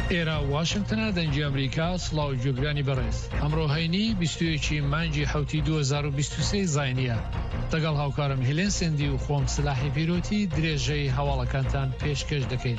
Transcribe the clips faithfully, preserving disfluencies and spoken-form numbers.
ئێرە واشنگتنە دەنگی ئەمریکا سڵاو جوگرانی بەڕێز ئەمڕۆ هەینی بیست و یەکی مانگی حوتی دوو هەزار و بیست و سێ زاینیە لەگەڵ هاوکارم هێلێن سێندی و خۆم سلاحی پیرۆتی درێژەی هەواڵەکانتان پێشکەش دەکەین.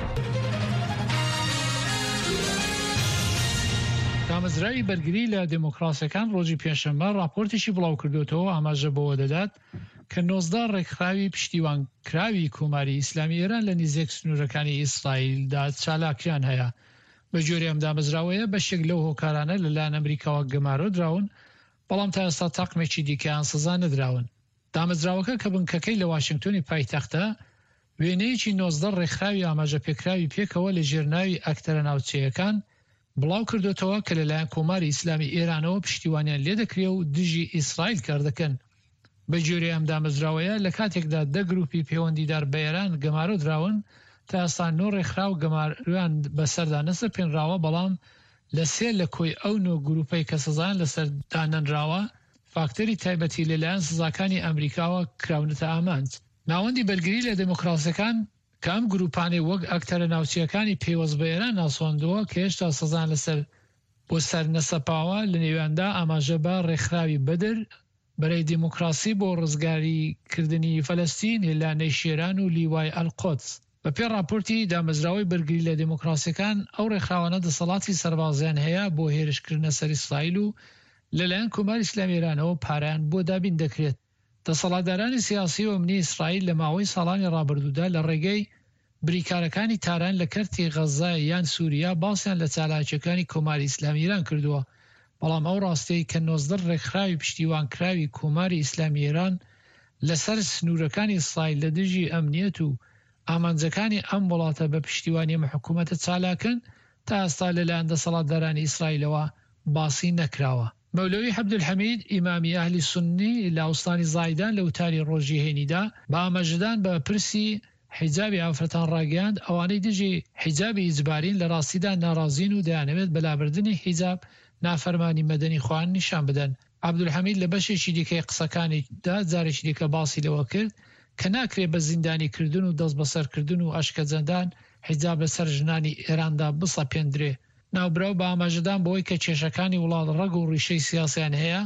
دامەزرای بەرگری لە دموکراسیەکان ڕۆژی پێنجشەممە راپۆرتێکی بڵاو کردوێتەوە ئاماژە بەوە دەدات کە نۆزدە ڕێکخراوی پشتیوانکراوی کۆماری ئیسلامی ئێران لە نزیک سنوورەکانی ئیسرائیلدا چالاکیان هەیە. بە جۆری ئەم دامەزراوەیە بەشێک لەو هۆکارانە لەلایەن ئەمریکاوە گەمارۆ دراون، بەڵام تا ئێستا تاقمێکی دیکەیان سزا نەدراون. دامەزراوەکە کە بنکەکەی لە واشنگتۆنی پایتەختە وێنەیەکی نۆزدە ڕێکخراوی ئاماژە پێکراوی پێکەوە لە ژێرناوی ئەکتەرە ناوچەیەکان بڵاو کردوێتەوە کە لەلایەن کۆماری ئیسلامی ئێرانەوە پشتیوانیان لێ دەکرێ و دژی ئیسرائیل کاردەکەن. بە جۆری ئەم دامەزراوەیە لە کاتێکدا دە گروپی پەیوەندیدار بە ئێران گەمارۆ دراون، تا ئێستا نۆ ڕێکخراو گەمارویان بەسەردا نەسەپێنراوە، بەڵام لە سێ لە کۆی ئەو نۆ گروپەی کە سزایان لەسەردا نەنراوە فاکتەری تایبەتی لەلایەن سزاکانی ئەمریکاوە کراونەتە ئامانج. ناوەندی بەرگری لە دموکراسیەکان کە ئەم گروپانەی وەک ئەکتەرە ناوچیەکانی پێوەست بە ئێران ناسۆندەوە کە هێشتا سزایان لەسەر بۆ سەر نەسەپاوە لە نێواندا ئاماژە بە ڕێکخراوی بەدر بەرەی دیموکراسی بۆ ڕزگاریکردنی فەلەستین، هێلانەی شێران و لیوای ئەلقودس. بە پێ راپۆرتی دامەزراوەی بەرگری لە دموکراسیەکان ئەو ڕێکخراوانە دەسەڵاتی سەربازیان هەیە بۆ هێرشکردنە سەر ئیسرائیل و لەلایەن کۆماری ئیسلامی ئێرانەوە پارەیان بۆ دابین دەکرێت. دەسەڵاتدارانی سیاسی و ئەمنی ئیسرائیل لە ماوەی ساڵانی ڕابردوودا لە ڕێگەی بریکارەکانی تاران لە کەرتی غەزای یان سووریا باسییان لە چالاکیەکانی کۆماری ئیسلامی ئێران کردووە، بەڵام ئەو ڕاستەی کە نۆزدە ڕێکخراوی پشتیوانکراوی کۆماری ئیسلامی ئێران لەسەر سنوورەکانی ئیسرائیل لە دژی ئەمنیەت و ئامانجەکانی ئەم وڵاتە بە پشتیوانی حکوومەتە چالاکن تا ئێستا لەلایەن دەسەڵاتدارانی ئیسرائیلەوە باسی نەکراوە. مەولەوی عەبدولحەمید ئیمامی ئەهلی سوننی لە ئوستانی زایدان لە وتاری ڕۆژی هێنیدا بە ئاماژەدان بە پرسی حیجابی ئافرەتان ڕاگەاند ئەوانەی دژی حیجابی ئیجبارین لە ڕاستیدا ناڕازین و دەیانەوێت بەلابردنی حیجاب نافەرمانی مەدەنی خوان نیشان بدەن. عەبدولحەمید لە بەشێکی دیکەی قسەکانیدا جارێکی دیکە باسی لەوە کرد کە ناکرێت بە زیندانی کردن و دەست بەسەرکردن و ئەشکەجەندان حیجاب لەسەر ژنانی ئێراندا بسەپێندرێ. ناوبراو بە ئاماژەدان بەوەی کە کێشەکانی وڵات ڕەگ و ڕیشەی سیاسیان هەیە،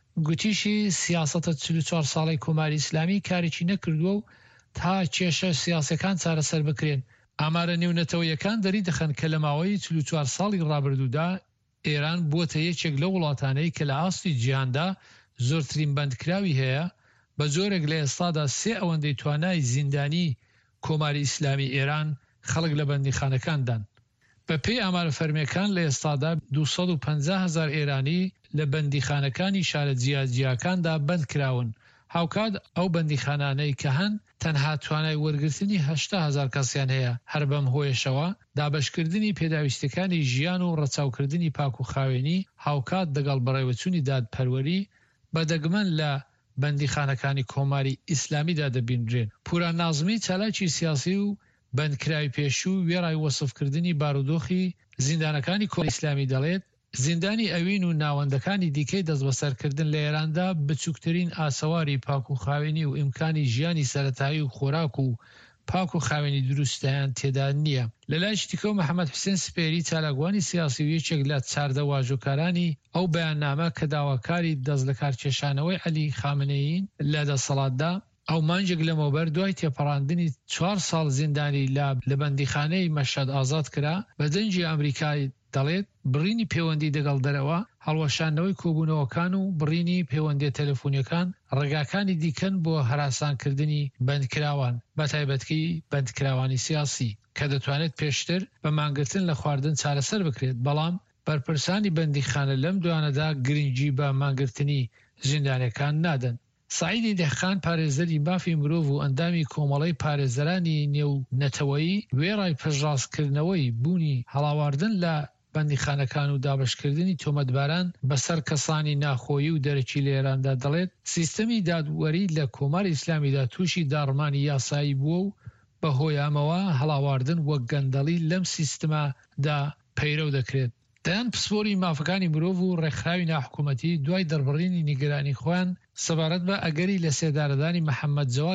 گوتیشی سیاسەتە چل و چوار ساڵی کۆماری ئیسلامی کارێکی نەکردووە و تا کێشە سیاسەکان چارەسەر بکرێن. ئامارە نێونەتەوەیەکان دەری دەخەن کە لە ماوەی چل و چوار ساڵی ڕابردوودا ئێران بووەتە یەکێک لە وڵاتانەی کە لە ئاستی جیهاندا زۆرترین بەندکراوی هەیە، بە جۆرێک لە ئێستادا سێ ئەوەندەی توانای زیندانی کۆماری ئیسلامی ئێران خەڵک لە بەندیخانەکاندان. بە پێی ئامارە فەرمیەکان لە ئێستادا دوو سەد و پەنجا هەزار ئێرانی لە بەندیخانەکانی شارە جیاجیاکاندا بەند کراون. هاوکات ئەو بەندیخانانەی کە هەن تەنها توانای وەرگرتنی هەشتا هەزار کەسیان هەیە. هەر بەم هۆیشەوە دابەشکردنی پێداویستەکانی ژیان و ڕەچاوکردنی پاک و خاوێنی هاوکات دەگەڵ بەڕێوەچوونی دادپەروەری بەدەگمەن لە بەندیخانەکانی کۆماری ئیسلامیدا دەبینرێن. پوران نازمی چالاکی سیاسی و بەندکراوی پێشوو وێڕای وەسفکردنی بارودۆخی زیندانەکانی کۆماری ئیسلامی دەڵێت زیندانی ئەوین و ناوەندەکانی دیکەی دەست بەسەرکردن لە ئێراندا بچووکترین ئاسەواری پاک و خاوێنی و ئیمکانی ژیانی سەرەتایی و خۆراک و پاک و خاوێنی دروستیان تێدا نییە. لە لای شتیکەوە محەممەد حوسێن سپێری چالاکوانی سیاسی و یەکێک لە چاردە واژۆکارانی ئەو بەیاننامە کە داواکاری دەست لە کارکێشانەوەی عەلی خامنەیین لە دەسەڵاتدا ئەو مانجێک لەمەوبەر دوای تێپەڕاندنی چوار ساڵ زیندانی لە بەندیخانەی مەشهەد ئازاد کرا بە دەنجی ئەمریکای دەڵێت بڕینی پەیوەندی دەگەڵ دەرەوە، هەڵوەشاندنەوەی کۆبوونەوەکان و بڕینی پەیوەندی تەلەفۆنیەکان ڕێگاکانی دیکەن بۆ هەراسانکردنی بەندکراوان، بە تایبەتکەی بەندکراوانی سیاسی کە دەتوانێت پێشتر بە مانگرتن لە خواردن چارەسەر بکرێت. بەڵام بەرپرسانی بەندیخانە لەم دوانەدا گرنگی بە مانگرتنی زیندانەکان نادەن. سعیدی دەخان پارێزەری مافی مرۆڤ و ئەندامی کۆمەڵەی پارێزەرانی نێو نەتەوەیی وێڕای پەژڕاستکردنەوەی بوونی هەڵاواردن لە بەندیخانەکان و دابشکردنی تۆمەتباران بەسەر کەسانی ناخۆیی و دەرەکی لە ئێراندا دەڵێت سیستەمی دادوەری لە کۆماری ئیسلامیدا تووشی داڕمانی یاسایی بووە و بە هۆی ئەمەوە هەڵاواردن وەک گەندەڵی لەم سیستەمادا پەیرەو دەکرێت. دەیان پسپۆری مافەکانی مرۆڤ و ڕێکخراوی ناحکوومەتی دوای دەربڕینی نیگەرانی خۆیان سەبارەت بە ئەگەری لە سێدارەدانی محەممەد جەواد